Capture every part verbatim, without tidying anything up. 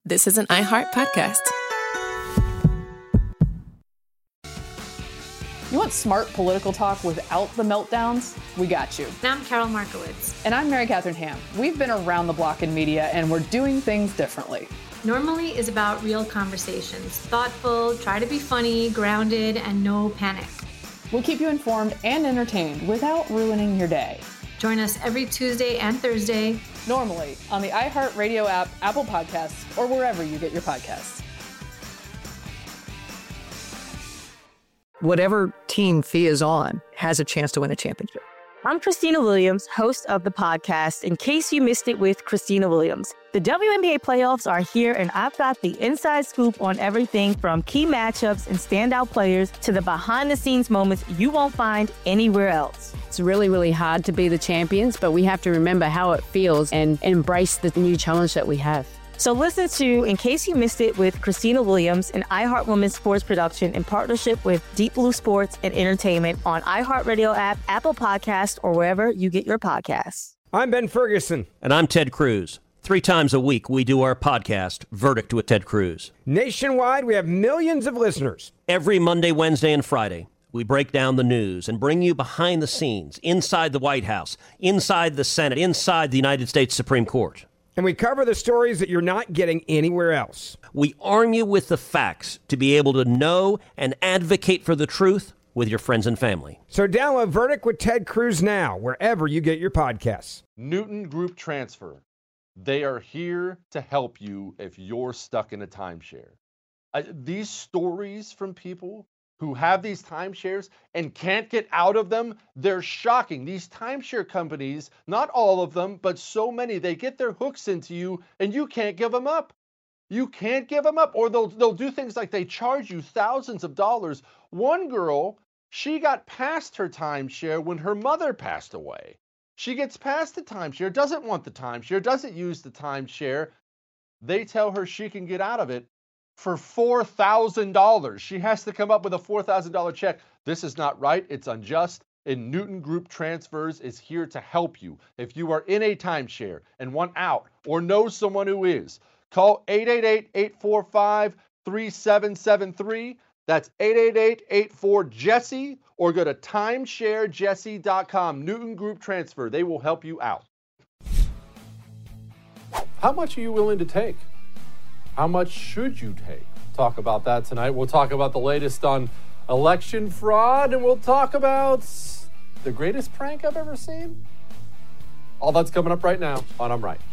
This is an iHeart podcast. You want smart political talk without the meltdowns? We got you. And I'm Carol Markowitz. And I'm Mary Catherine Ham. We've been around the block in media, and we're doing things differently. Normally is about real conversations. Thoughtful, try to be funny, grounded, and no panic. We'll keep you informed and entertained without ruining your day. Join us every Tuesday and Thursday. Normally on the iHeartRadio app, Apple Podcasts, or wherever you get your podcasts. Whatever team Fee is on has a chance to win a championship. I'm Christina Williams, host of the podcast, In Case You Missed It with Christina Williams. The W N B A playoffs are here, and I've got the inside scoop on everything from key matchups and standout players to the behind-the-scenes moments you won't find anywhere else. It's really, really hard to be the champions, but we have to remember how it feels and embrace the new challenge that we have. So listen to In Case You Missed It with Christina Williams, an iHeart Women's Sports production in partnership with Deep Blue Sports and Entertainment on iHeartRadio app, Apple Podcasts, or wherever you get your podcasts. I'm Ben Ferguson. And I'm Ted Cruz. Three times a week, we do our podcast, Verdict with Ted Cruz. Nationwide, we have millions of listeners. Every Monday, Wednesday, and Friday, we break down the news and bring you behind the scenes, inside the White House, inside the Senate, inside the United States Supreme Court. And we cover the stories that you're not getting anywhere else. We arm you with the facts to be able to know and advocate for the truth with your friends and family. So download Verdict with Ted Cruz now, wherever you get your podcasts. Newton Group Transfer. They are here to help you if you're stuck in a timeshare. Uh, these stories from people who have these timeshares and can't get out of them, they're shocking. These timeshare companies, not all of them, but so many, they get their hooks into you and you can't give them up. You can't give them up. Or they'll, they'll do things like they charge you thousands of dollars. One girl, she got past her timeshare when her mother passed away. She gets past the timeshare, doesn't want the timeshare, doesn't use the timeshare. They tell her she can get out of it for four thousand dollars. She has to come up with a four thousand dollars check. This is not right. It's unjust. And Newton Group Transfers is here to help you. If you are in a timeshare and want out or know someone who is, call eight eight eight, eight four five, three seven seven three. That's eight eight eight, eight four, Jesse, or go to timeshare jesse dot com. Newton Group Transfer. They will help you out. How much are you willing to take? How much should you take? Talk about that tonight. We'll talk about the latest on election fraud, and we'll talk about the greatest prank I've ever seen. All that's coming up right now on I'm Right.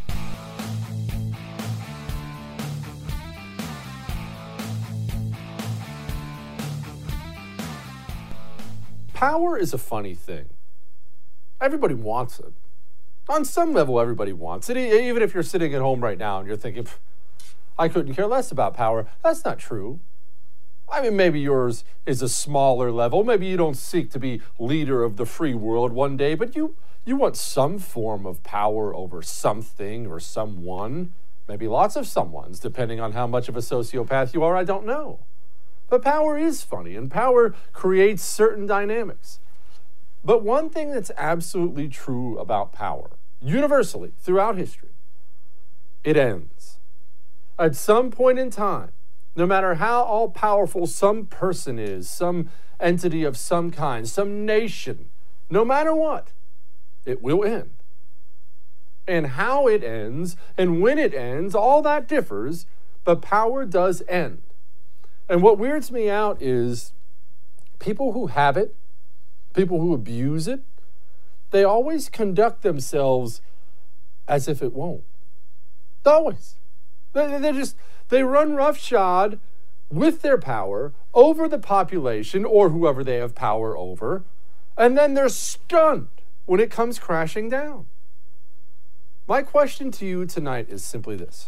Power is a funny thing. Everybody wants it. On some level, everybody wants it. Even if you're sitting at home right now and you're thinking, I couldn't care less about power. That's not true. I mean, maybe yours is a smaller level. Maybe you don't seek to be leader of the free world one day, but you, you want some form of power over something or someone. Maybe lots of someones, depending on how much of a sociopath you are, I don't know. But power is funny, and power creates certain dynamics. But one thing that's absolutely true about power, universally throughout history, it ends. At some point in time, no matter how all-powerful some person is, some entity of some kind, some nation, no matter what, it will end. And how it ends and when it ends, all that differs, but power does end. And what weirds me out is people who have it, people who abuse it, they always conduct themselves as if it won't. Always. They, they just, they run roughshod with their power over the population or whoever they have power over, and then they're stunned when it comes crashing down. My question to you tonight is simply this.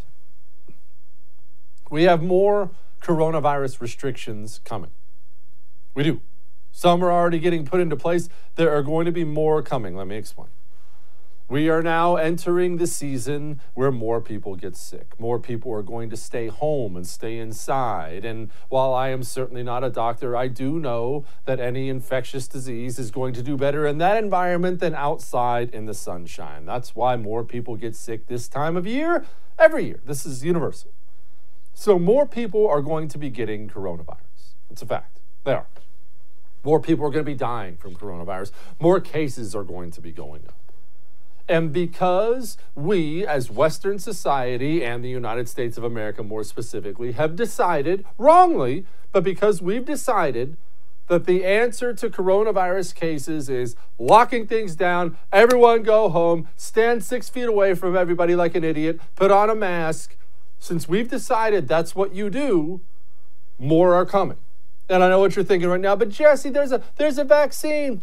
We have more coronavirus restrictions coming. We do. Some are already getting put into place. There are going to be more coming. Let me explain. We are now entering the season where more people get sick. More people are going to stay home and stay inside. And while I am certainly not a doctor, I do know that any infectious disease is going to do better in that environment than outside in the sunshine. That's why more people get sick this time of year, every year. This is universal. So more people are going to be getting coronavirus. It's a fact. They are. More people are going to be dying from coronavirus. More cases are going to be going up. And because we, as Western society and the United States of America more specifically, have decided, wrongly, but because we've decided that the answer to coronavirus cases is locking things down, everyone go home, stand six feet away from everybody like an idiot, put on a mask. Since we've decided that's what you do, more are coming. And I know what you're thinking right now, but Jesse, there's a there's a vaccine.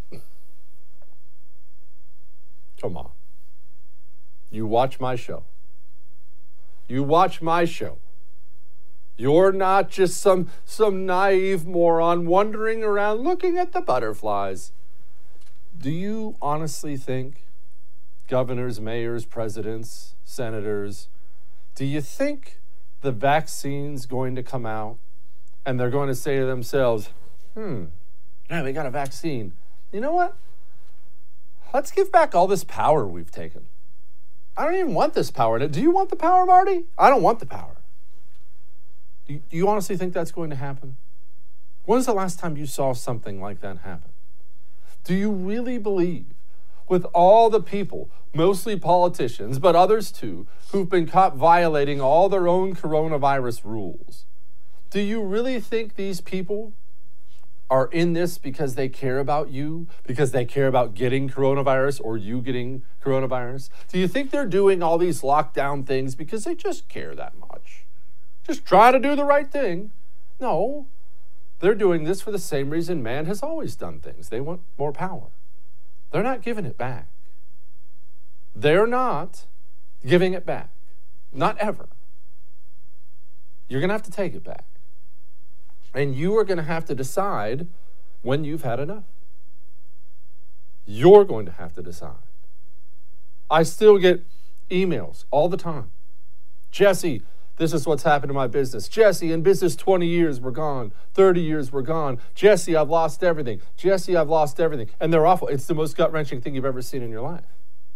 Come on. You watch my show. You watch my show. You're not just some, some naive moron wandering around looking at the butterflies. Do you honestly think governors, mayors, presidents, senators, do you think the vaccine's going to come out and they're going to say to themselves, hmm, yeah, we got a vaccine. You know what? Let's give back all this power we've taken. I don't even want this power. Do you want the power, Marty? I don't want the power. Do you, do you honestly think that's going to happen? When's the last time you saw something like that happen? Do you really believe, with all the people, mostly politicians, but others too, who've been caught violating all their own coronavirus rules, do you really think these people are in this because they care about you, because they care about getting coronavirus or you getting coronavirus? Do you think they're doing all these lockdown things because they just care that much? Just try to do the right thing? No, they're doing this for the same reason man has always done things. They want more power. They're not giving it back. They're not giving it back. Not ever. You're going to have to take it back. And you are going to have to decide when you've had enough. You're going to have to decide. I still get emails all the time. Jesse, this is what's happened to my business. Jesse, in business twenty years, we're gone. thirty years, we're gone. Jesse, I've lost everything. Jesse, I've lost everything. And they're awful. It's the most gut-wrenching thing you've ever seen in your life.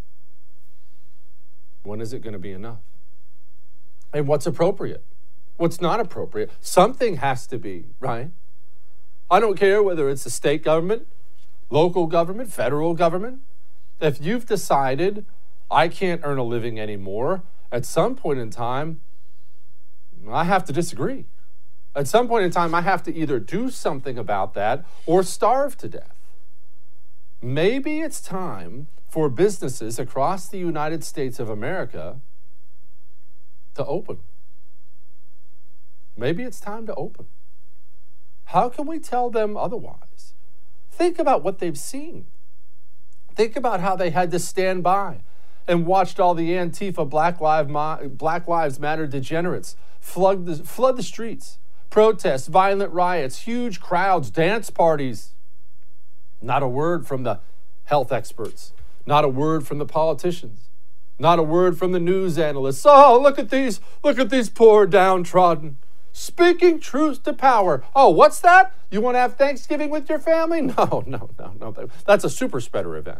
When is it going to be enough? And what's appropriate? What's not appropriate? Something has to be, right? I don't care whether it's the state government, local government, federal government. If you've decided, I can't earn a living anymore, at some point in time, I have to disagree. At some point in time, I have to either do something about that or starve to death. Maybe it's time for businesses across the United States of America to open. Maybe it's time to open. How can we tell them otherwise? Think about what they've seen. Think about how they had to stand by and watched all the Antifa Black Lives, Black Lives Matter degenerates flood the, flood the streets, protests, violent riots, huge crowds, dance parties. Not a word from the health experts. Not a word from the politicians. Not a word from the news analysts. Oh, look at these, look at these poor downtrodden. Speaking truth to power. Oh, what's that? You want to have Thanksgiving with your family? No, no, no, no. That's a super spreader event.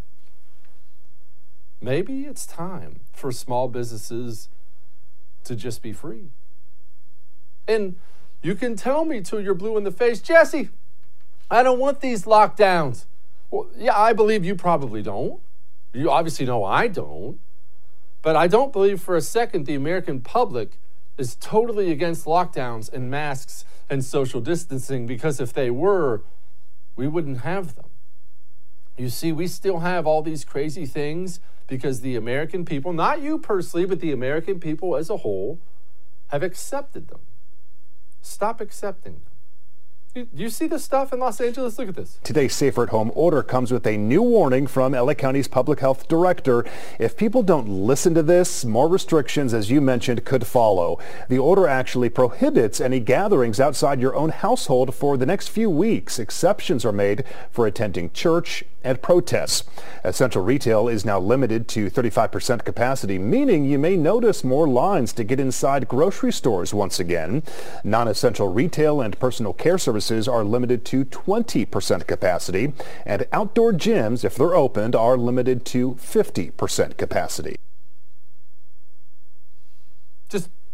Maybe it's time for small businesses to just be free. And you can tell me till you're blue in the face, Jesse, I don't want these lockdowns. Well, yeah, I believe you probably don't. You obviously know I don't. But I don't believe for a second the American public is totally against lockdowns and masks and social distancing, because if they were, we wouldn't have them. You see, we still have all these crazy things because the American people, not you personally, but the American people as a whole, have accepted them. Stop accepting them. Do you see this stuff in Los Angeles? Look at this. Today's Safer at Home order comes with a new warning from L A County's public health director. If people don't listen to this, more restrictions, as you mentioned, could follow. The order actually prohibits any gatherings outside your own household for the next few weeks. Exceptions are made for attending church and protests. Essential retail is now limited to thirty-five percent capacity, meaning you may notice more lines to get inside grocery stores once again. Non-essential retail and personal care services are limited to twenty percent capacity, and outdoor gyms, if they're opened, are limited to fifty percent capacity. Just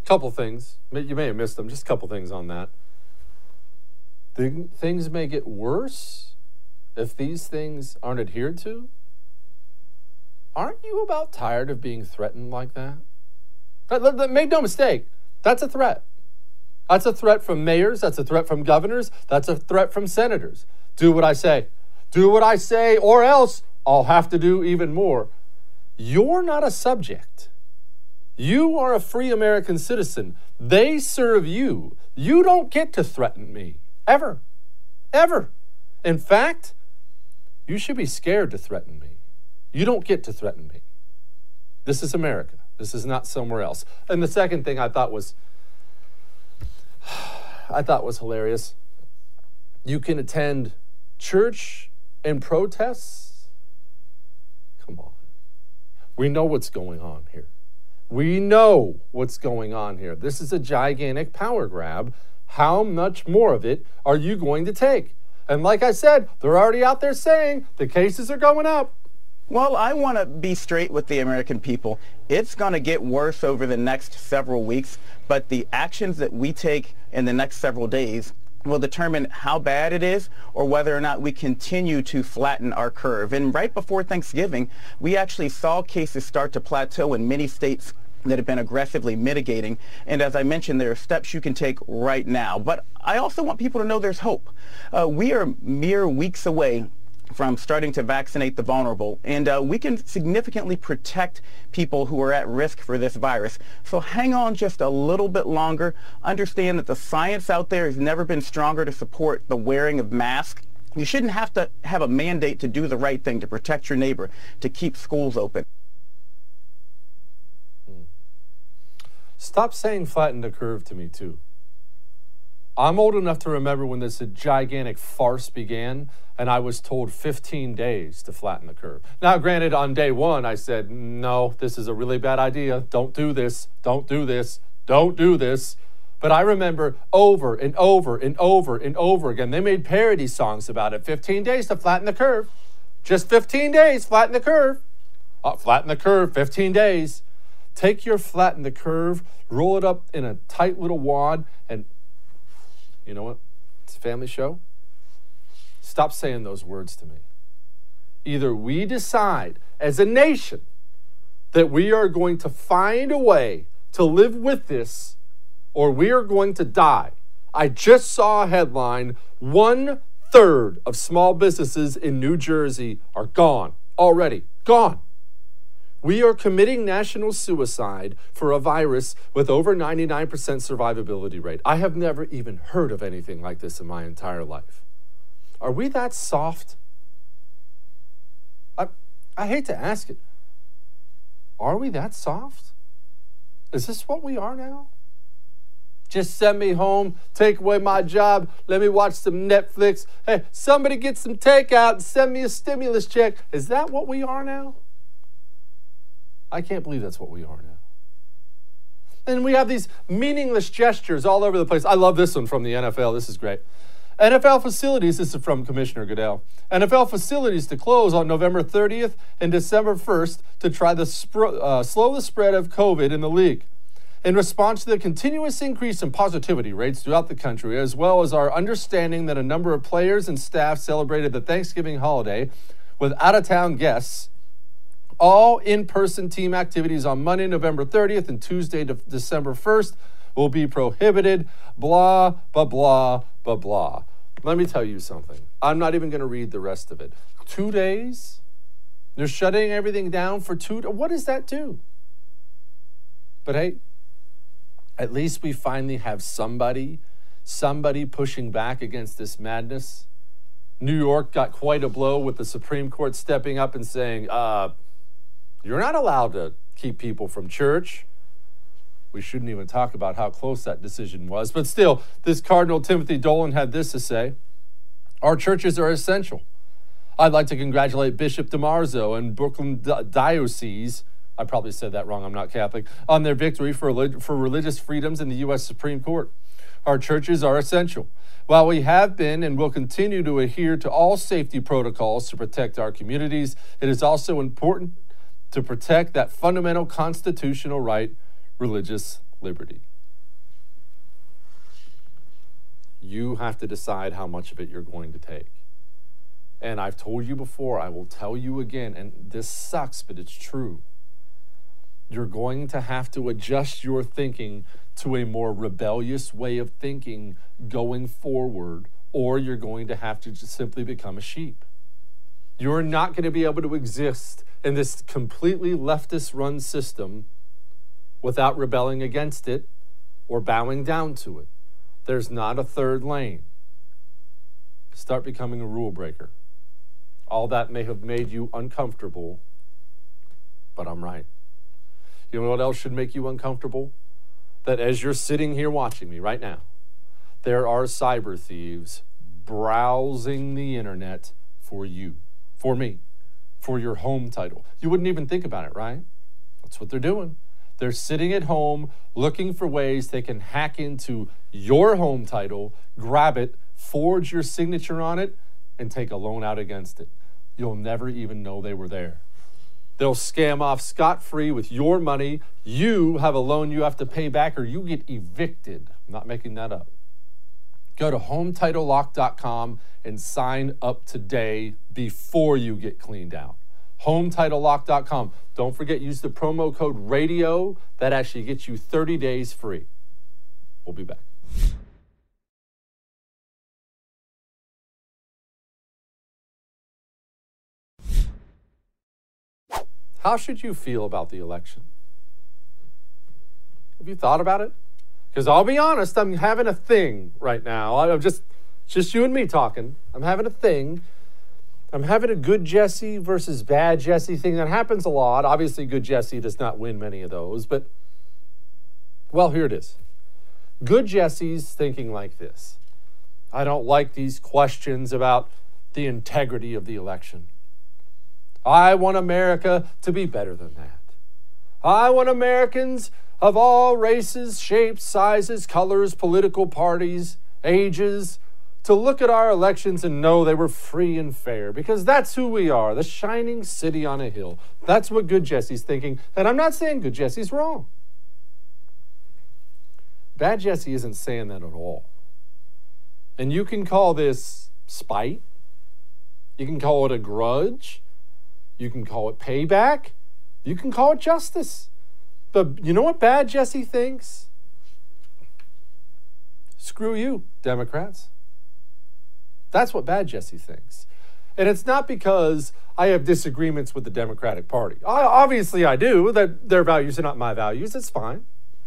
Couple things. You may have missed them. Just a couple things on that. The things may get worse if these things aren't adhered to. Aren't you about tired of being threatened like that? Make no mistake, that's a threat. That's a threat from mayors. That's a threat from governors. That's a threat from senators. Do what I say. Do what I say, or else I'll have to do even more. You're not a subject. You are a free American citizen. They serve you. You don't get to threaten me. Ever. Ever. In fact, you should be scared to threaten me. You don't get to threaten me. This is America. This is not somewhere else. And the second thing I thought was, I thought was hilarious. You can attend church and protests. Come on. We know what's going on here. We know what's going on here. This is a gigantic power grab. How much more of it are you going to take? And like I said, they're already out there saying the cases are going up. Well, I want to be straight with the American people. It's going to get worse over the next several weeks, but the actions that we take in the next several days will determine how bad it is or whether or not we continue to flatten our curve. And right before Thanksgiving, we actually saw cases start to plateau in many states that have been aggressively mitigating. And as I mentioned, there are steps you can take right now. But I also want people to know there's hope. Uh, we are mere weeks away from starting to vaccinate the vulnerable, and uh, we can significantly protect people who are at risk for this virus. So hang on just a little bit longer. Understand that the science out there has never been stronger to support the wearing of masks. You shouldn't have to have a mandate to do the right thing, to protect your neighbor, to keep schools open. Stop saying flatten the curve to me, too. I'm old enough to remember when this gigantic farce began, and I was told fifteen days to flatten the curve. Now, granted, on day one, I said, no, this is a really bad idea. Don't do this. Don't do this. Don't do this. But I remember over and over and over and over again, they made parody songs about it. fifteen days to flatten the curve. Just fifteen days, flatten the curve. Uh, flatten the curve, fifteen days. Take your flatten the curve, roll it up in a tight little wad, and you know what? It's a family show. Stop saying those words to me. Either we decide as a nation that we are going to find a way to live with this, or we are going to die. I just saw a headline, one third of small businesses in New Jersey are gone already. Gone. We are committing national suicide for a virus with over ninety-nine percent survivability rate. I have never even heard of anything like this in my entire life. Are we that soft? I, I hate to ask it. Are we that soft? Is this what we are now? Just send me home, take away my job, let me watch some Netflix. Hey, somebody get some takeout and send me a stimulus check. Is that what we are now? I can't believe that's what we are now. And we have these meaningless gestures all over the place. I love this one from the N F L. This is great. N F L facilities, this is from Commissioner Goodell. N F L facilities to close on November thirtieth and December first to try to sp- uh, slow the spread of COVID in the league. In response to the continuous increase in positivity rates throughout the country, as well as our understanding that a number of players and staff celebrated the Thanksgiving holiday with out-of-town guests, all in-person team activities on Monday, November thirtieth and Tuesday, de- December first will be prohibited, blah, blah, blah, blah, blah. Let me tell you something. I'm not even going to read the rest of it. Two days? They're shutting everything down for two days? What does that do? But hey, at least we finally have somebody, somebody pushing back against this madness. New York got quite a blow with the Supreme Court stepping up and saying, uh, you're not allowed to keep people from church. We shouldn't even talk about how close that decision was. But still, this Cardinal Timothy Dolan had this to say: our churches are essential. I'd like to congratulate Bishop DiMarzo and Brooklyn Diocese, I probably said that wrong, I'm not Catholic, on their victory for, relig- for religious freedoms in the U S Supreme Court. Our churches are essential. While we have been and will continue to adhere to all safety protocols to protect our communities, it is also important to protect that fundamental constitutional right, religious liberty. You have to decide how much of it you're going to take. And I've told you before, I will tell you again, and this sucks, but it's true. You're going to have to adjust your thinking to a more rebellious way of thinking going forward, or you're going to have to just simply become a sheep. You're not going to be able to exist in this completely leftist-run system without rebelling against it or bowing down to it. There's not a third lane. Start becoming a rule breaker. All that may have made you uncomfortable, but I'm right. You know what else should make you uncomfortable? That as you're sitting here watching me right now, there are cyber thieves browsing the internet for you, for me, for your home title. You wouldn't even think about it, right? That's what they're doing. They're sitting at home looking for ways they can hack into your home title, grab it, forge your signature on it, and take a loan out against it. You'll never even know they were there. They'll scam off scot-free with your money. You have a loan you have to pay back, or you get evicted. I'm not making that up. Go to home title lock dot com and sign up today before you get cleaned out. home title lock dot com. Don't forget, use the promo code RADIO. That actually gets you thirty days free. We'll be back. How should you feel about the election? Have you thought about it? Because I'll be honest, I'm having a thing right now. I'm just, just you and me talking. I'm having a thing. I'm having a good Jesse versus bad Jesse thing. That happens a lot. Obviously, good Jesse does not win many of those. But, well, here it is. Good Jesse's thinking like this. I don't like these questions about the integrity of the election. I want America to be better than that. I want Americans of all races, shapes, sizes, colors, political parties, ages, to look at our elections and know they were free and fair, because that's who we are, the shining city on a hill. That's what good Jesse's thinking, and I'm not saying good Jesse's wrong. Bad Jesse isn't saying that at all. And you can call this spite. You can call it a grudge. You can call it payback. You can call it justice. But you know what bad Jesse thinks? Screw you, Democrats. That's what bad Jesse thinks. And it's not because I have disagreements with the Democratic Party. I, obviously I do. That their values are not my values. It's fine.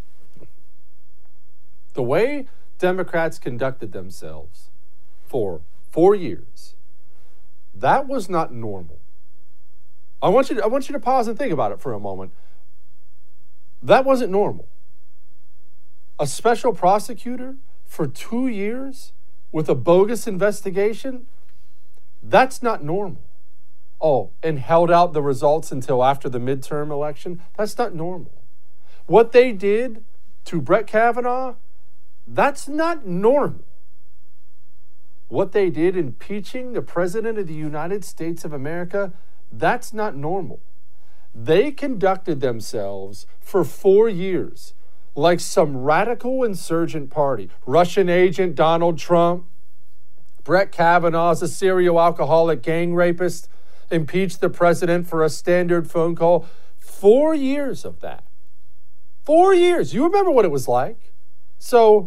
The way Democrats conducted themselves for four years, that was not normal. I want you to, I want you to pause and think about it for a moment. That wasn't normal. A special prosecutor for two years with a bogus investigation, that's not normal. Oh, and held out the results until after the midterm election, that's not normal. What they did to Brett Kavanaugh, that's not normal. What they did impeaching the President of the United States of America, that's not normal. They conducted themselves for four years like some radical insurgent party. Russian agent Donald Trump, Brett Kavanaugh's a serial alcoholic gang rapist, impeached the president for a standard phone call. Four years of that. Four years. You remember what it was like. So,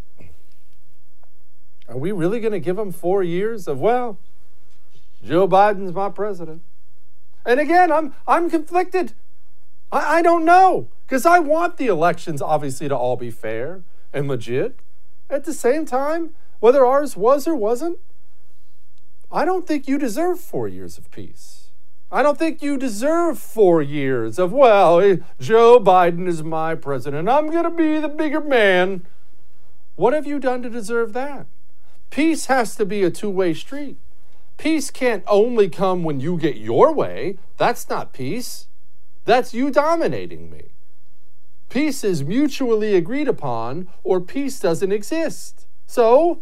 are we really going to give them four years of, well, Joe Biden's my president? And again, I'm I'm conflicted. I, I don't know, because I want the elections, obviously, to all be fair and legit. At the same time, whether ours was or wasn't, I don't think you deserve four years of peace. I don't think you deserve four years of, well, Joe Biden is my president. I'm going to be the bigger man. What have you done to deserve that? Peace has to be a two-way street. Peace can't only come when you get your way. That's not peace. That's you dominating me. Peace is mutually agreed upon, or peace doesn't exist. So,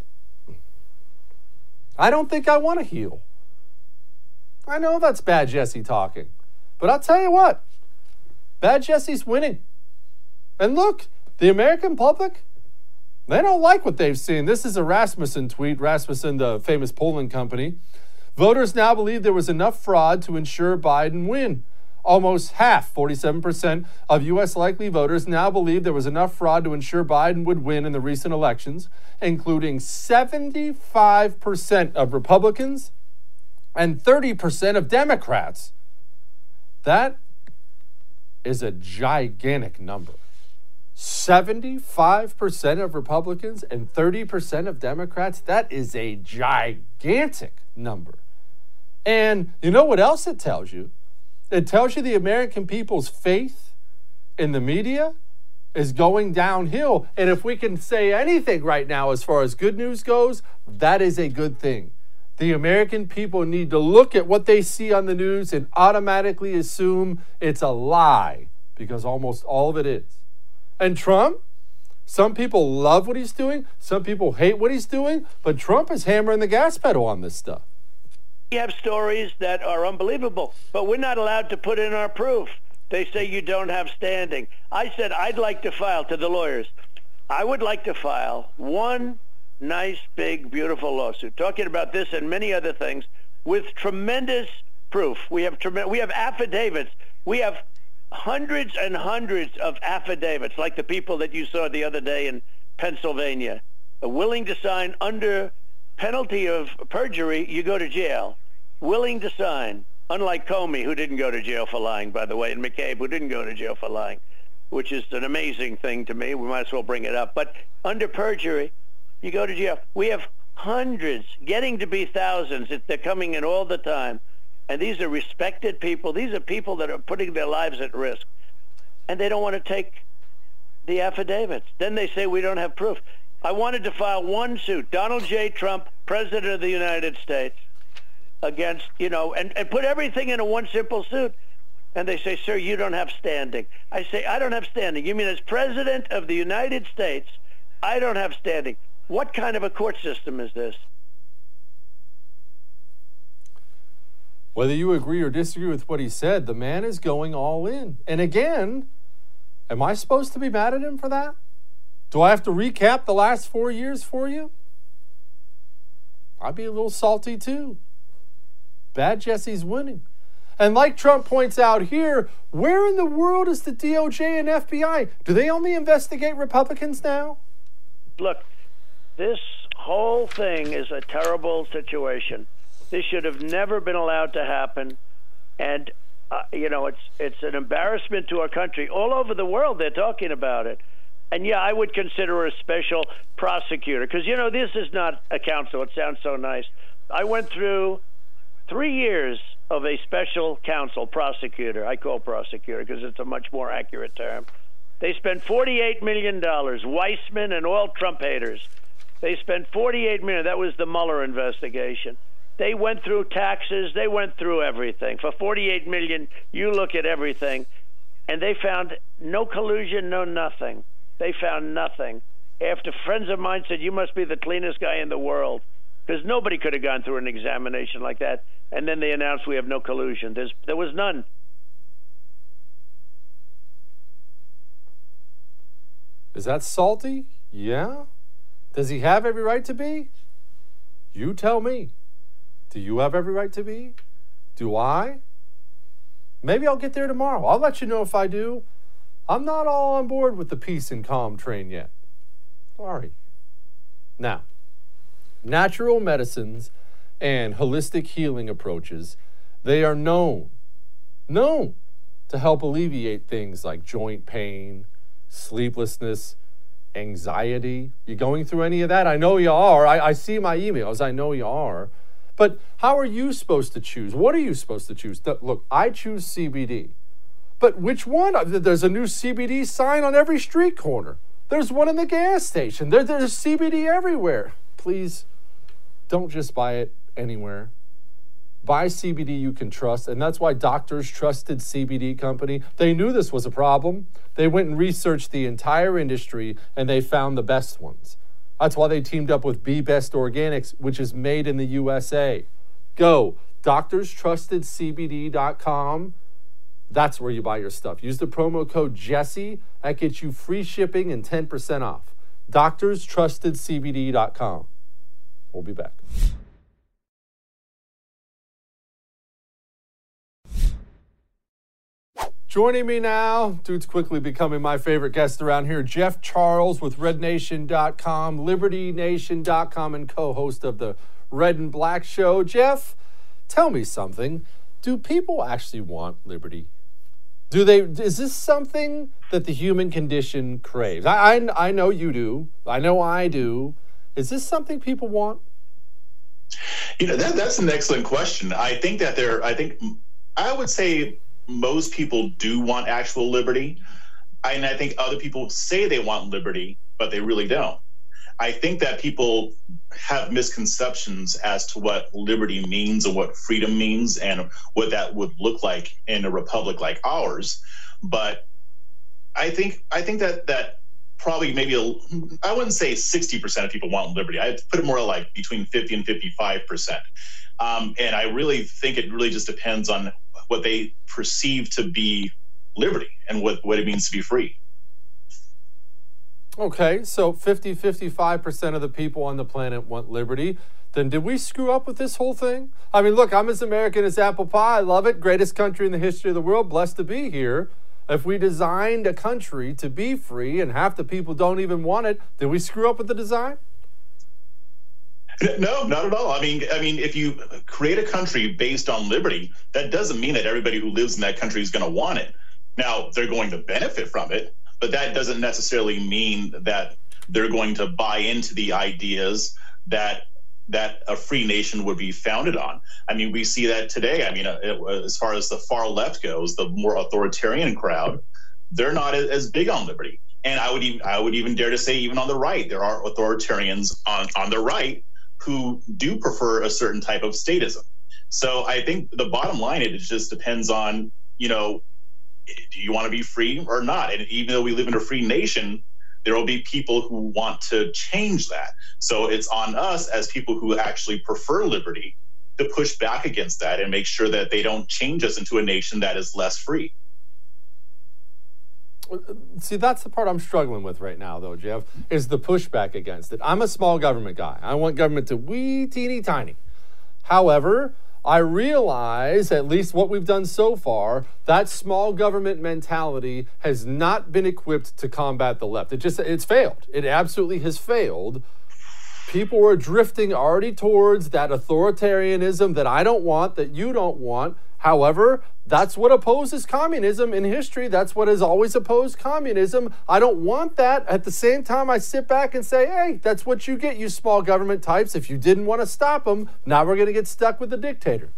I don't think I want to heal. I know that's bad Jesse talking, but I'll tell you what, bad Jesse's winning. And look, the American public, They don't like what they've seen. This is a Rasmussen tweet, Rasmussen, the famous polling company. Voters now believe there was enough fraud to ensure Biden win. Almost half, forty-seven percent, of U S likely voters now believe there was enough fraud to ensure Biden would win in the recent elections, including seventy-five percent of Republicans and thirty percent of Democrats. That is a gigantic number. seventy-five percent of Republicans and thirty percent of Democrats. That is a gigantic number. And you know what else it tells you? It tells you the American people's faith in the media is going downhill. And if we can say anything right now as far as good news goes, that is a good thing. The American people need to look at what they see on the news and automatically assume it's a lie, because almost all of it is. And Trump, some people love what he's doing, some people hate what he's doing, but Trump is hammering the gas pedal on this stuff. We have stories that are unbelievable, but we're not allowed to put in our proof. They say you don't have standing. I said I'd like to file to the lawyers. I would like to file one nice, big, beautiful lawsuit talking about this and many other things with tremendous proof. We have trem- we have affidavits. We have hundreds and hundreds of affidavits, like the people that you saw the other day in Pennsylvania, are willing to sign under penalty of perjury. You go to jail. Willing to sign. Unlike Comey, who didn't go to jail for lying, by the way, and McCabe, who didn't go to jail for lying, which is an amazing thing to me. We might as well bring it up. But under perjury, you go to jail. We have hundreds, getting to be thousands. They're coming in all the time. And these are respected people. These are people that are putting their lives at risk. And they don't want to take the affidavits. Then they say we don't have proof. I wanted to file one suit, Donald J. Trump, President of the United States, against, you know, and, and put everything in a one simple suit. And they say, sir, you don't have standing. I say, I don't have standing. You mean as President of the United States, I don't have standing. What kind of a court system is this? Whether you agree or disagree with what he said, the man is going all in. And again, am I supposed to be mad at him for that? Do I have to recap the last four years for you? I'd be a little salty too. Bad Jesse's winning. And like Trump points out here, where in the world is the D O J and F B I? Do they only investigate Republicans now? Look, this whole thing is a terrible situation. This should have never been allowed to happen. And, uh, you know, it's it's an embarrassment to our country. All over the world, they're talking about it. And, yeah, I would consider a special prosecutor because, you know, this is not a counsel. It sounds so nice. I went through three years of a special counsel prosecutor. I call prosecutor because it's a much more accurate term. They spent forty-eight million dollars, Weissman and all Trump haters. They spent forty-eight million dollars. That was the Mueller investigation. They went through taxes. They went through everything. For forty-eight million dollars, you look at everything, and they found no collusion, no nothing. They found nothing. After friends of mine said, you must be the cleanest guy in the world, because nobody could have gone through an examination like that. And then they announced we have no collusion. There's, there was none. Is that salty? Yeah. Does he have every right to be? You tell me. Do you have every right to be? Do I? Maybe I'll get there tomorrow. I'll let you know if I do. I'm not all on board with the peace and calm train yet. Sorry. Now, natural medicines and holistic healing approaches, they are known, known to help alleviate things like joint pain, sleeplessness, anxiety. You going through any of that? I know you are. I, I see my emails. I know you are. But how are you supposed to choose? What are you supposed to choose? Look, I choose C B D. But which one? There's a new C B D sign on every street corner. There's one in the gas station. There, there's C B D everywhere. Please don't just buy it anywhere. Buy C B D you can trust, and that's why doctors trusted C B D company. They knew this was a problem. They went and researched the entire industry, and they found the best ones. That's why they teamed up with Be Best Organics, which is made in the U S A. Go, doctors trusted C B D dot com. That's where you buy your stuff. Use the promo code Jesse. That gets you free shipping and ten percent off. doctors trusted C B D dot com. We'll be back. Joining me now, dude's quickly becoming my favorite guest around here, Jeff Charles with Red Nation dot com, Liberty Nation dot com, and co-host of the Red and Black Show. Jeff, tell me something. Do people actually want liberty? Do they? Is this something that the human condition craves? I, I, I know you do. I know I do. Is this something people want? You know, that, that's an excellent question. I think that there, I think, I would say most people do want actual liberty. And I think other people say they want liberty, but they really don't. I think that people have misconceptions as to what liberty means and what freedom means and what that would look like in a republic like ours. But I think I think that that probably maybe a, I wouldn't say sixty percent of people want liberty. I'd put it more like between fifty and fifty-five percent. Um, and I really think it really just depends on what they perceive to be liberty and what, what it means to be free. Okay, so fifty, fifty-five percent of the people on the planet want liberty. Then did we screw up with this whole thing? I mean, look, I'm as American as apple pie. I love it. Greatest country in the history of the world. Blessed to be here. If we designed a country to be free and half the people don't even want it, did we screw up with the design? No, not at all. I mean, I mean, if you create a country based on liberty, that doesn't mean that everybody who lives in that country is going to want it. Now, they're going to benefit from it, but that doesn't necessarily mean that they're going to buy into the ideas that that a free nation would be founded on. I mean, we see that today. I mean, uh, as far as the far left goes, the more authoritarian crowd, they're not as big on liberty. And I would even I would even dare to say, even on the right, there are authoritarians on, on the right who do prefer a certain type of statism. So I think the bottom line, it just depends on, you know, do you want to be free or not? And even though we live in a free nation, there will be people who want to change that. So it's on us as people who actually prefer liberty to push back against that and make sure that they don't change us into a nation that is less free. See, that's the part I'm struggling with right now, though, Jeff, is the pushback against it. I'm a small government guy. I want government to wee teeny tiny. However, I realize, at least what we've done so far, that small government mentality has not been equipped to combat the left. It just, it's failed. It absolutely has failed. People are drifting already towards that authoritarianism that I don't want, that you don't want. However, that's what opposes communism in history. That's what has always opposed communism. I don't want that. At the same time, I sit back and say, hey, that's what you get, you small government types. If you didn't want to stop them, now we're going to get stuck with the dictator.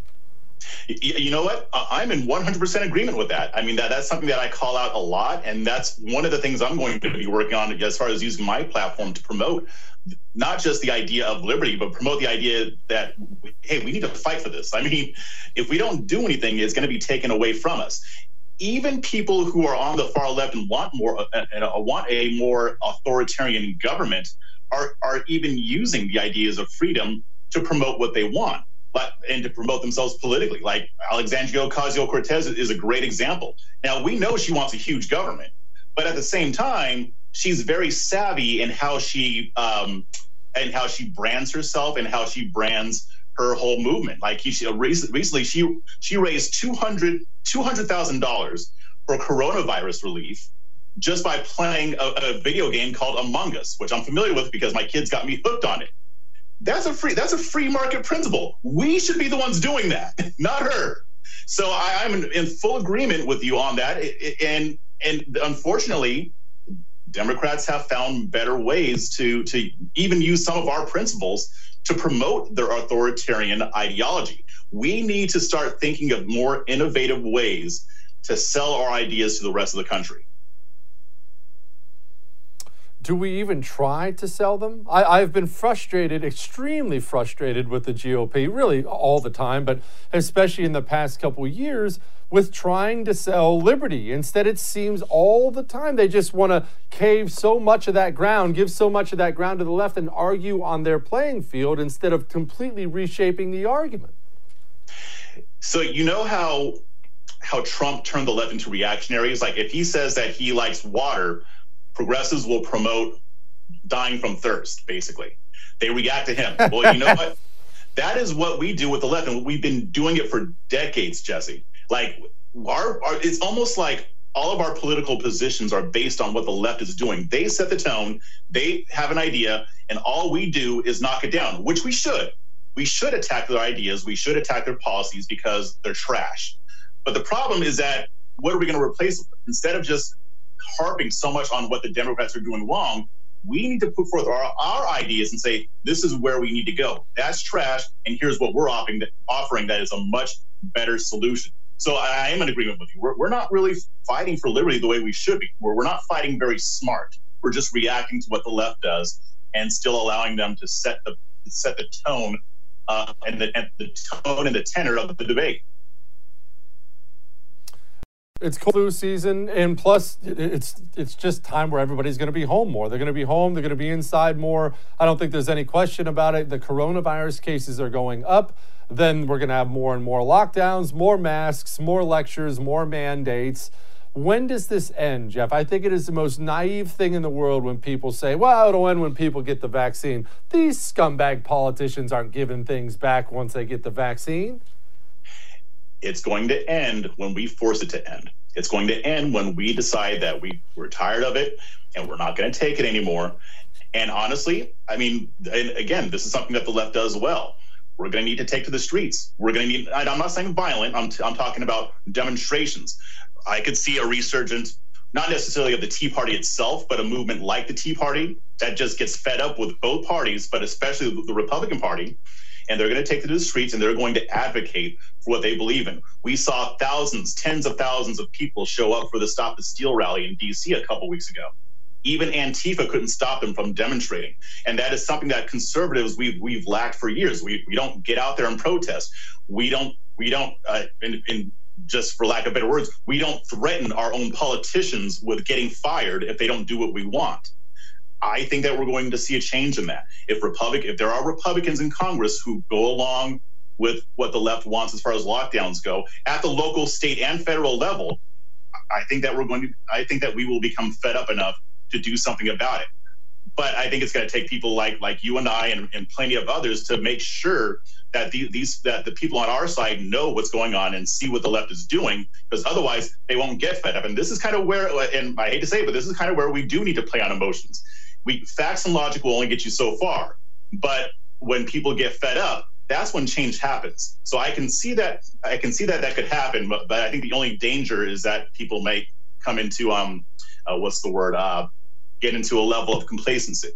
You know what? I'm in one hundred percent agreement with that. I mean, that that's something that I call out a lot, and that's one of the things I'm going to be working on as far as using my platform to promote not just the idea of liberty, but promote the idea that, hey, we need to fight for this. I mean, if we don't do anything, it's going to be taken away from us. Even people who are on the far left and want more, uh, uh, want a more authoritarian government are are even using the ideas of freedom to promote what they want, but and to promote themselves politically. Like Alexandria Ocasio-Cortez is a great example. Now, we know she wants a huge government, but at the same time, she's very savvy in how she um, and how she brands herself and how she brands her whole movement. Like he, she, recently, she she raised two hundred thousand dollars for coronavirus relief just by playing a, a video game called Among Us, which I'm familiar with because my kids got me hooked on it. That's a free that's a free market principle. We should be the ones doing that, not her. So I, I'm in, in full agreement with you on that. And and unfortunately, Democrats have found better ways to to even use some of our principles to promote their authoritarian ideology. We need to start thinking of more innovative ways to sell our ideas to the rest of the country. Do we even try to sell them? I, I've been frustrated, extremely frustrated with the G O P, really all the time, but especially in the past couple of years with trying to sell liberty. Instead, it seems all the time they just want to cave so much of that ground, give so much of that ground to the left and argue on their playing field instead of completely reshaping the argument. So you know how how Trump turned the left into reactionaries? Like if he says that he likes water, progressives will promote dying from thirst, basically. They react to him. Well, you know what? That is what we do with the left, and we've been doing it for decades, Jesse. Like, our, our it's almost like all of our political positions are based on what the left is doing. They set the tone, they have an idea, and all we do is knock it down, which we should. We should attack their ideas, we should attack their policies because they're trash. But the problem is that, what are we going to replace them with? Instead of just harping so much on what the Democrats are doing wrong, we need to put forth our, our ideas and say, this is where we need to go. That's trash, and here's what we're offering that, offering that is a much better solution. So I am in agreement with you. We're, we're not really fighting for liberty the way we should be. We're, we're not fighting very smart. We're just reacting to what the left does and still allowing them to set the set the tone uh, and, the, and the tone and the tenor of the debate. It's cold flu season, and plus it's it's just time where everybody's going to be home more. They're going to be home. They're going to be inside more. I don't think there's any question about it. The coronavirus cases are going up. Then we're going to have more and more lockdowns, more masks, more lectures, more mandates. When does this end, Jeff? I think it is the most naive thing in the world when people say, well, it'll end when people get the vaccine. These scumbag politicians aren't giving things back once they get the vaccine. It's going to end when we force it to end. It's going to end when we decide that we, we're tired of it and we're not going to take it anymore. And honestly, I mean, and again, this is something that the left does well. We're going to need to take to the streets. We're going to need, and I'm not saying violent, I'm, t- I'm talking about demonstrations. I could see a resurgence, not necessarily of the Tea Party itself, but a movement like the Tea Party that just gets fed up with both parties, but especially the Republican Party. And they're going to take to the streets and they're going to advocate for what they believe in. We saw thousands, tens of thousands of people show up for the Stop the Steal rally in D C a couple weeks ago. Even Antifa couldn't stop them from demonstrating. And that is something that conservatives, we've, we've lacked for years. We, we don't get out there and protest. We don't, we don't uh, in, in just for lack of better words, we don't threaten our own politicians with getting fired if they don't do what we want. I think that we're going to see a change in that. If Republic, if there are Republicans in Congress who go along with what the left wants as far as lockdowns go at the local, state, and federal level, I think that we're going to. I think that we will become fed up enough to do something about it. But I think it's going to take people like like you and I and, and plenty of others to make sure that the, these that the people on our side know what's going on and see what the left is doing, because otherwise they won't get fed up. And this is kind of where, and I hate to say it, but this is kind of where we do need to play on emotions. We facts and logic will only get you so far, but when people get fed up, that's when change happens. So I can see that I can see that that could happen, but, but I think the only danger is that people may come into um uh, what's the word uh get into a level of complacency.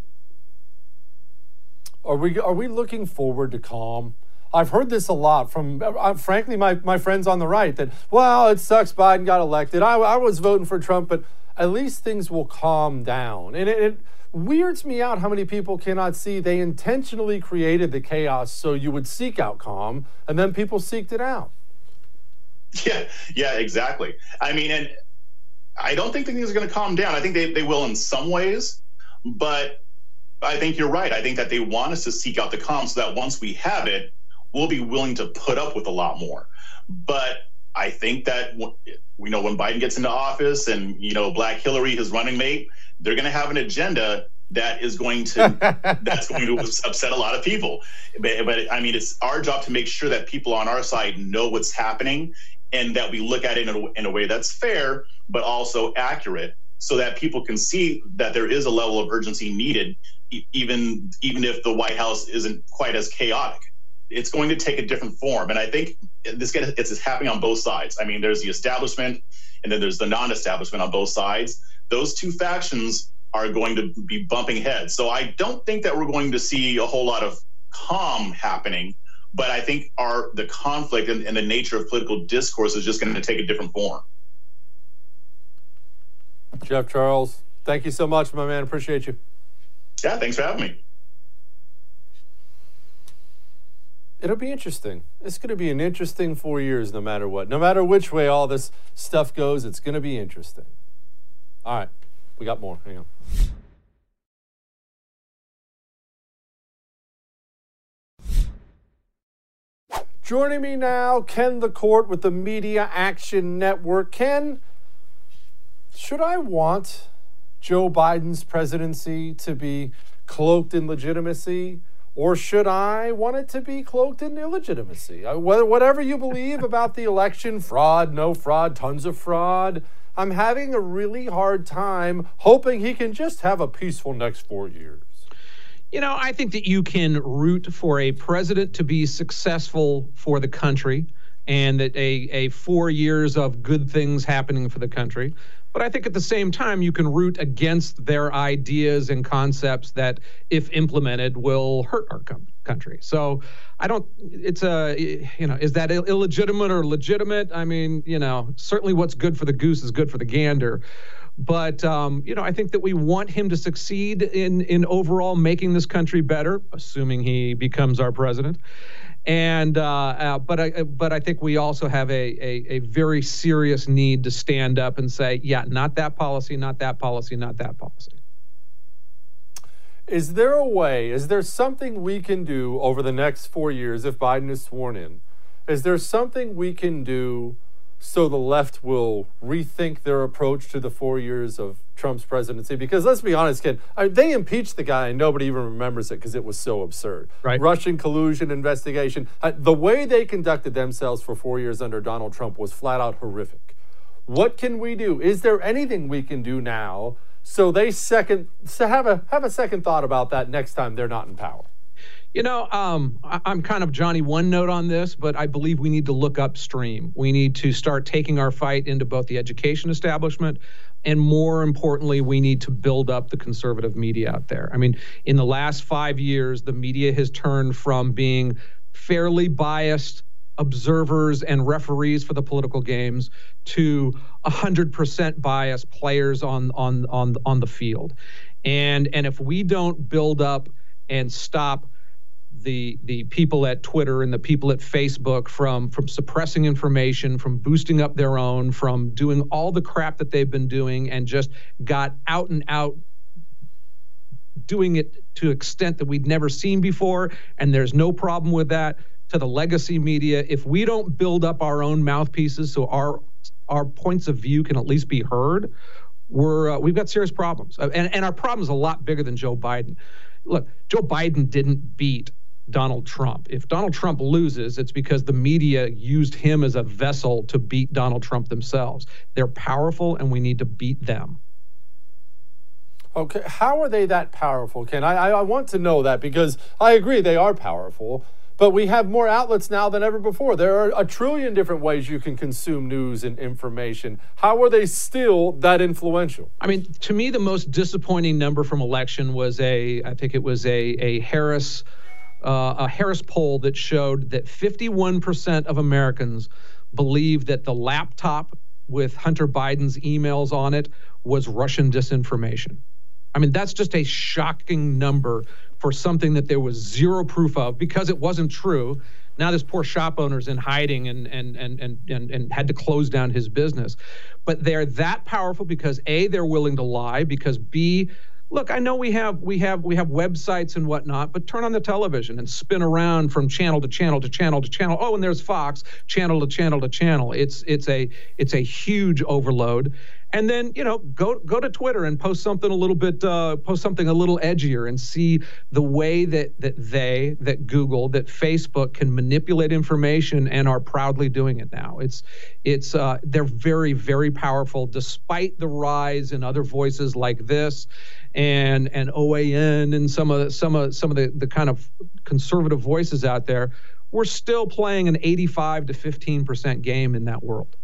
Are we are we looking forward to calm? I've heard this a lot from, uh, frankly, my, my friends on the right that, well, it sucks Biden got elected. I, I was voting for Trump, but at least things will calm down. And it, it weirds me out how many people cannot see they intentionally created the chaos so you would seek out calm, and then people seeked it out. Yeah, yeah, exactly. I mean, and I don't think things are going to calm down. I think they, they will in some ways, but I think you're right. I think that they want us to seek out the calm so that once we have it, we'll be willing to put up with a lot more. But I think that, we know, when Biden gets into office and, you know, Black Hillary, his running mate, they're going to have an agenda that is going to that's going to upset a lot of people. But, but I mean, it's our job to make sure that people on our side know what's happening and that we look at it in a, in a way that's fair, but also accurate, so that people can see that there is a level of urgency needed, even even if the White House isn't quite as chaotic. It's going to take a different form. And I think this gets, it's happening on both sides. I mean, there's the establishment and then there's the non-establishment on both sides. Those two factions are going to be bumping heads. So I don't think that we're going to see a whole lot of calm happening, but I think our the conflict and, and the nature of political discourse is just going to take a different form. Jeff Charles, thank you so much, my man. Appreciate you. Yeah, thanks for having me. It'll be interesting. It's going to be an interesting four years no matter what. No matter which way all this stuff goes, it's going to be interesting. All right, we got more. Hang on. Joining me now, Ken the Court with the Media Action Network. Ken, should I want Joe Biden's presidency to be cloaked in legitimacy, or should I want it to be cloaked in illegitimacy? Uh, whether, whatever you believe about the election, fraud, no fraud, tons of fraud, I'm having a really hard time hoping he can just have a peaceful next four years. You know, I think that you can root for a president to be successful for the country and that a, a four years of good things happening for the country. But I think at the same time, you can root against their ideas and concepts that, if implemented, will hurt our com- country. So I don't, it's a, you know, is that Ill- illegitimate or legitimate? I mean, you know, certainly what's good for the goose is good for the gander. But, um, you know, I think that we want him to succeed in, in overall making this country better, assuming he becomes our president. And uh, uh, but I but I think we also have a, a a very serious need to stand up and say, yeah, not that policy, not that policy, not that policy. Is there a way, is there something we can do over the next four years if Biden is sworn in? Is there something we can do so the left will rethink their approach to the four years of Trump's presidency? Because let's be honest, Ken, I mean, they impeached the guy and nobody even remembers it because it was so absurd. Right. Russian collusion investigation. Uh, the way they conducted themselves for four years under Donald Trump was flat out horrific. What can we do? Is there anything we can do now so they second so have a have a second thought about that next time they're not in power? You know, um, I, I'm kind of Johnny One Note on this, but I believe we need to look upstream. We need to start taking our fight into both the education establishment and, more importantly, we need to build up the conservative media out there. I mean, in the last five years, the media has turned from being fairly biased observers and referees for the political games to one hundred percent biased players on on on on the field. And and if we don't build up and stop the the people at Twitter and the people at Facebook from from suppressing information, from boosting up their own, from doing all the crap that they've been doing and just got out and out doing it to an extent that we'd never seen before, and there's no problem with that, to the legacy media. If we don't build up our own mouthpieces so our our points of view can at least be heard, we're uh, we've got serious problems. Uh, and, and our problem is a lot bigger than Joe Biden. Look, Joe Biden didn't beat Donald Trump. If Donald Trump loses, it's because the media used him as a vessel to beat Donald Trump themselves. They're powerful, and we need to beat them. Okay, how are they that powerful, Ken? I, I, I want to know that because I agree they are powerful, but we have more outlets now than ever before. There are a trillion different ways you can consume news and information. How are they still that influential? I mean, to me, the most disappointing number from election was a, I think it was a, a Harris Uh, a Harris poll that showed that fifty-one percent of Americans believe that the laptop with Hunter Biden's emails on it was Russian disinformation. I mean, that's just a shocking number for something that there was zero proof of because it wasn't true. Now this poor shop owner's in hiding and and and and and, and had to close down his business. But they're that powerful because A, they're willing to lie, because B, look, I know we have we have we have websites and whatnot, but turn on the television and spin around from channel to channel to channel to channel. Oh, and there's Fox, channel to channel to channel. It's it's a it's a huge overload. And then, you know, go go to Twitter and post something a little bit, uh, post something a little edgier, and see the way that that they, that Google, that Facebook can manipulate information and are proudly doing it now. It's it's uh, they're very very powerful, despite the rise in other voices like this, and and O A N and some of the, some of some of the the kind of conservative voices out there. We're still playing an eighty-five to fifteen percent game in that world.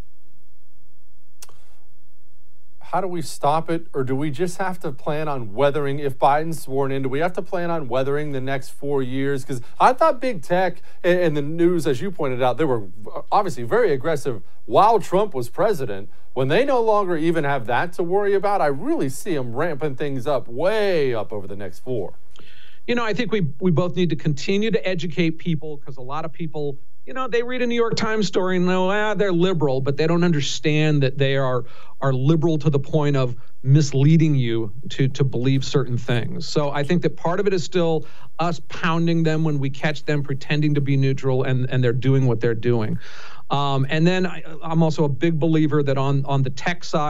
How do we stop it, or do we just have to plan on weathering, if Biden's sworn in, do we have to plan on weathering the next four years? Because I thought big tech and the news, as you pointed out, they were obviously very aggressive while Trump was president. When they no longer even have that to worry about, I really see them ramping things up way up over the next four. You know, I think we we both need to continue to educate people, because a lot of people, you know, they read a New York Times story and know, ah, they're liberal, but they don't understand that they are are liberal to the point of misleading you to to believe certain things. So I think that part of it is still us pounding them when we catch them pretending to be neutral and, and they're doing what they're doing. Um, and then I, I'm also a big believer that on, on the tech side,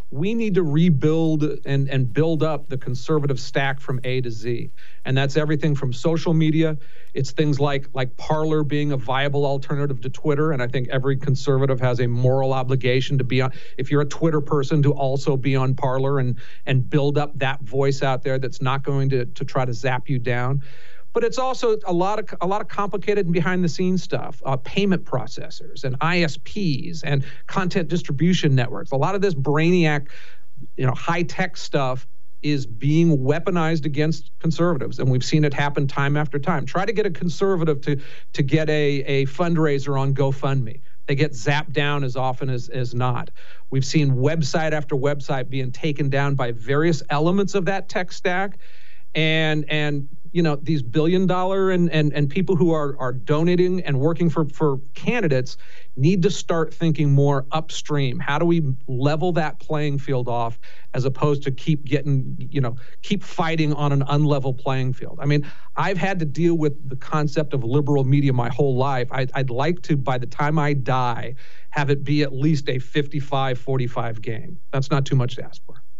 we need to rebuild and, and build up the conservative stack from A to Z. And that's everything from social media. It's things like like Parler being a viable alternative to Twitter. And I think every conservative has a moral obligation to be on, if you're a Twitter person, to also be on Parler and, and build up that voice out there that's not going to, to try to zap you down. But it's also a lot of a lot of complicated and behind the scenes stuff, uh, payment processors and I S Ps and content distribution networks. A lot of this brainiac, you know, high tech stuff is being weaponized against conservatives, and we've seen it happen time after time. Try to get a conservative to to get a a fundraiser on GoFundMe. They get zapped down as often as as not. We've seen website after website being taken down by various elements of that tech stack, and and. you know, these billion dollar and, and, and people who are, are donating and working for, for candidates need to start thinking more upstream. How do we level that playing field off as opposed to keep getting, you know, keep fighting on an unlevel playing field? I mean, I've had to deal with the concept of liberal media my whole life. I, I'd like to, by the time I die, have it be at least a fifty-five forty-five game. That's not too much to ask for.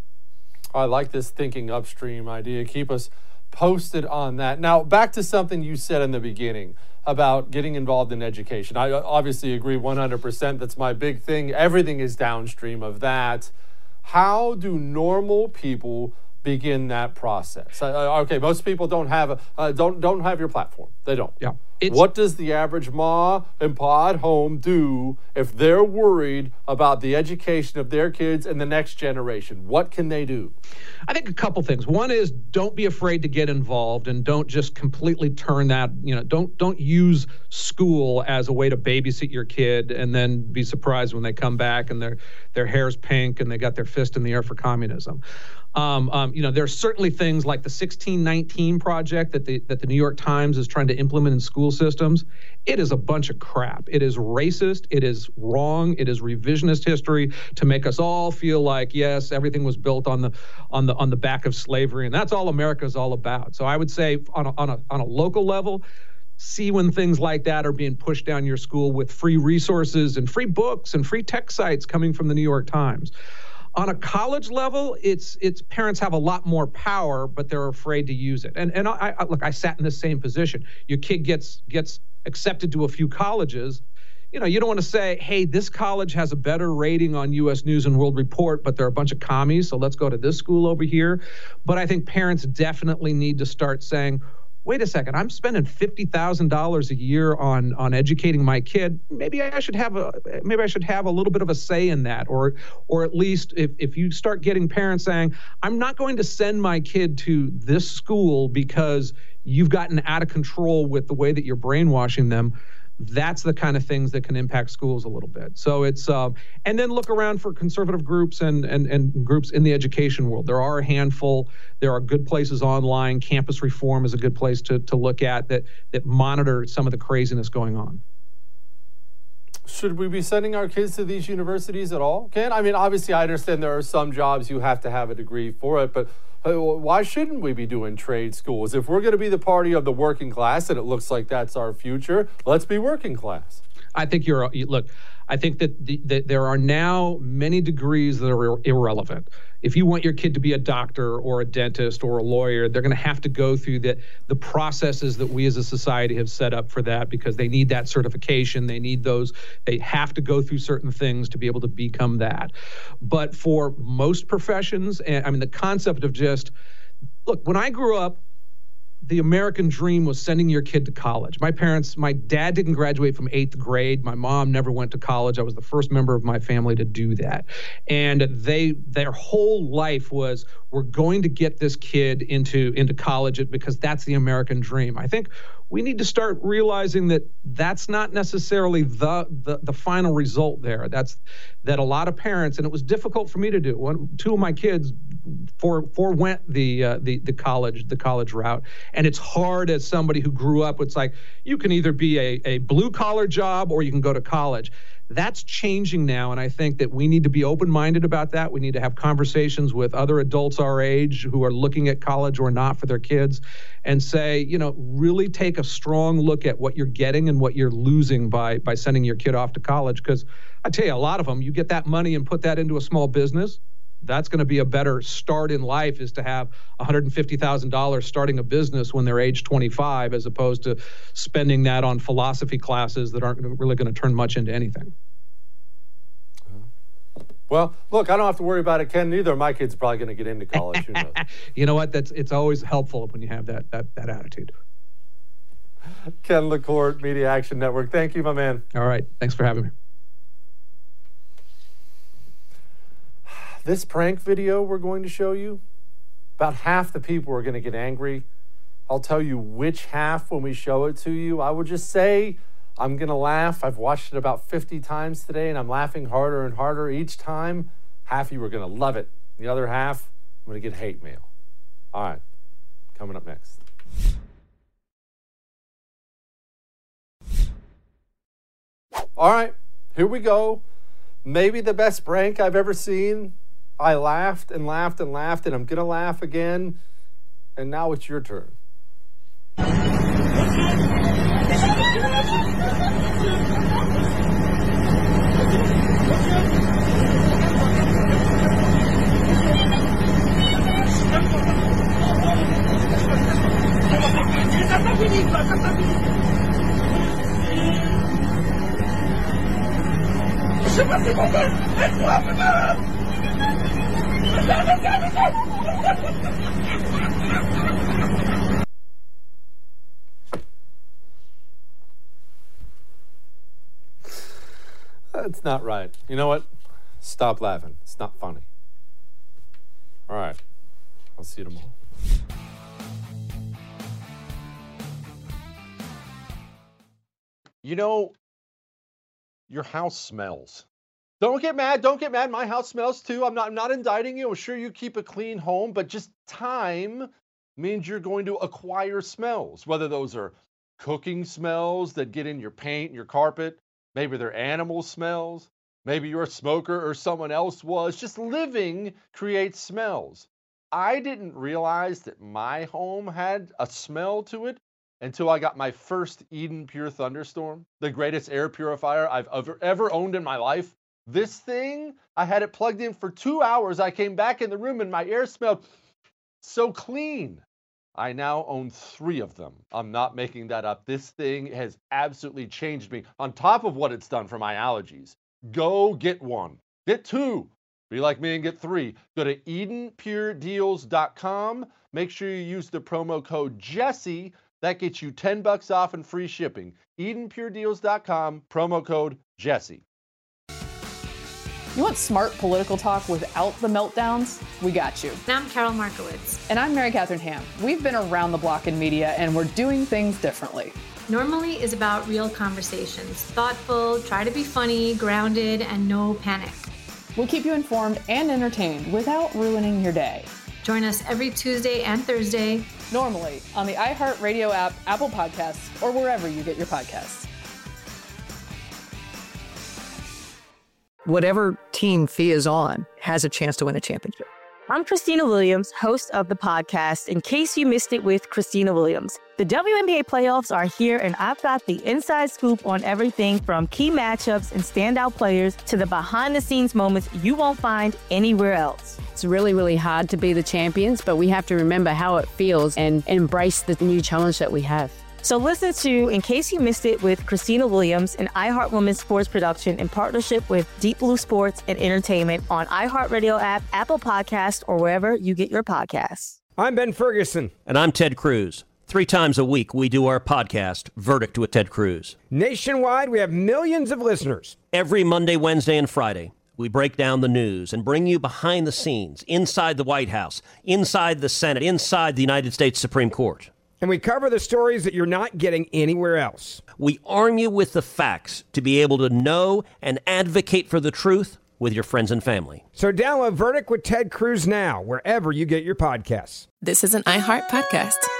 I like this thinking upstream idea. Keep us posted on that. Now, back to something you said in the beginning about getting involved in education. I obviously agree one hundred percent. That's my big thing. Everything is downstream of that. How do normal people begin that process? Uh, okay, most people don't have a, uh, don't don't have your platform. They don't. Yeah. It's, what does the average ma and pa at home do if they're worried about the education of their kids and the next generation? What can they do? I think a couple things. One is don't be afraid to get involved and don't just completely turn that, you know, don't don't use school as a way to babysit your kid and then be surprised when they come back and their their hair's pink and they got their fist in the air for communism. Um, um, you know, there's certainly things like the sixteen nineteen project that the that the New York Times is trying to implement in school systems. It is a bunch of crap. It is racist. It is wrong. It is revisionist history to make us all feel like, yes, everything was built on the on the on the back of slavery, and that's all America is all about. So I would say on a, on a on a local level, see when things like that are being pushed down your school with free resources and free books and free tech sites coming from the New York Times. On a college level, it's it's parents have a lot more power, but they're afraid to use it. And and I, I look, I sat in the same position. Your kid gets gets accepted to a few colleges. You know, you don't want to say, hey, this college has a better rating on U S News and World Report, but they're a bunch of commies, so let's go to this school over here. But I think parents definitely need to start saying, wait a second, I'm spending fifty thousand dollars a year on on educating my kid. Maybe I should have a maybe I should have a little bit of a say in that, or or at least if if you start getting parents saying, I'm not going to send my kid to this school because you've gotten out of control with the way that you're brainwashing them. That's the kind of things that can impact schools a little bit. So it's, um, and then look around for conservative groups and, and, and groups in the education world. There are a handful. There are good places online. Campus Reform is a good place to, to look at that, that monitor some of the craziness going on. Should we be sending our kids to these universities at all, Ken? I mean, obviously, I understand there are some jobs you have to have a degree for it, but why shouldn't we be doing trade schools? If we're going to be the party of the working class, and it looks like that's our future, let's be working class. I think you're, look, I think that, the, that there are now many degrees that are irrelevant. If you want your kid to be a doctor or a dentist or a lawyer, they're going to have to go through the, the processes that we as a society have set up for that, because they need that certification. They need those. They have to go through certain things to be able to become that. But for most professions, and I mean, the concept of just, look, when I grew up, the American dream was sending your kid to college. My parents, my dad didn't graduate from eighth grade. My mom never went to college. I was the first member of my family to do that. And they, their whole life was, we're going to get this kid into, into college because that's the American dream. I think we need to start realizing that that's not necessarily the, the, the final result there. That's that a lot of parents, and it was difficult for me to do. One, two of my kids for, forewent the, uh, the, the college, the college route. And it's hard as somebody who grew up, it's like, you can either be a, a blue collar job or you can go to college. That's changing now, and I think that we need to be open-minded about that. We need to have conversations with other adults our age who are looking at college or not for their kids and say, you know, really take a strong look at what you're getting and what you're losing by by sending your kid off to college. Because I tell you, a lot of them, you get that money and put that into a small business, that's going to be a better start in life, is to have one hundred fifty thousand dollars starting a business when they're age twenty-five, as opposed to spending that on philosophy classes that aren't really going to turn much into anything. Well, look, I don't have to worry about it, Ken. Neither of my kids are probably going to get into college. Who knows? You know what? That's it's always helpful when you have that that that attitude. Ken LaCourte, Media Action Network. Thank you, my man. All right. Thanks for having me. This prank video we're going to show you, about half the people are going to get angry. I'll tell you which half when we show it to you. I would just say I'm going to laugh. I've watched it about fifty times today, and I'm laughing harder and harder each time. Half of you are going to love it. The other half, I'm going to get hate mail. All right, coming up next. All right, here we go. Maybe the best prank I've ever seen. I laughed and laughed and laughed, and I'm going to laugh again. And now it's your turn. That's not right. You know what? Stop laughing. It's not funny. All right. I'll see you tomorrow. You know, your house smells. Don't get mad. Don't get mad. My house smells too. I'm not, I'm not indicting you. I'm sure you keep a clean home, but just time means you're going to acquire smells, whether those are cooking smells that get in your paint, your carpet. Maybe they're animal smells. Maybe you're a smoker or someone else was. Just living creates smells. I didn't realize that my home had a smell to it until I got my first Eden Pure Thunderstorm, the greatest air purifier I've ever, ever owned in my life. This thing, I had it plugged in for two hours. I came back in the room and my air smelled so clean. I now own three of them. I'm not making that up. This thing has absolutely changed me on top of what it's done for my allergies. Go get one. Get two. Be like me and get three. Go to Eden Pure Deals dot com. Make sure you use the promo code Jesse. That gets you ten bucks off and free shipping. Eden Pure Deals dot com, promo code Jesse. You want smart political talk without the meltdowns? We got you. And I'm Carol Markowitz. And I'm Mary Catherine Ham. We've been around the block in media, and we're doing things differently. Normally is about real conversations. Thoughtful, try to be funny, grounded, and no panic. We'll keep you informed and entertained without ruining your day. Join us every Tuesday and Thursday. Normally on the iHeartRadio app, Apple Podcasts, or wherever you get your podcasts. Whatever team Fee is on has a chance to win a championship. I'm Christina Williams, host of the podcast, In Case You Missed It with Christina Williams. The W N B A playoffs are here, and I've got the inside scoop on everything from key matchups and standout players to the behind-the-scenes moments you won't find anywhere else. It's really, really hard to be the champions, but we have to remember how it feels and embrace the new challenge that we have. So listen to In Case You Missed It with Christina Williams, an iHeart Women's Sports production in partnership with Deep Blue Sports and Entertainment on iHeartRadio app, Apple Podcasts, or wherever you get your podcasts. I'm Ben Ferguson. And I'm Ted Cruz. Three times a week, we do our podcast, Verdict with Ted Cruz. Nationwide, we have millions of listeners. Every Monday, Wednesday, and Friday, we break down the news and bring you behind the scenes, inside the White House, inside the Senate, inside the United States Supreme Court. And we cover the stories that you're not getting anywhere else. We arm you with the facts to be able to know and advocate for the truth with your friends and family. So download Verdict with Ted Cruz now, wherever you get your podcasts. This is an iHeart podcast.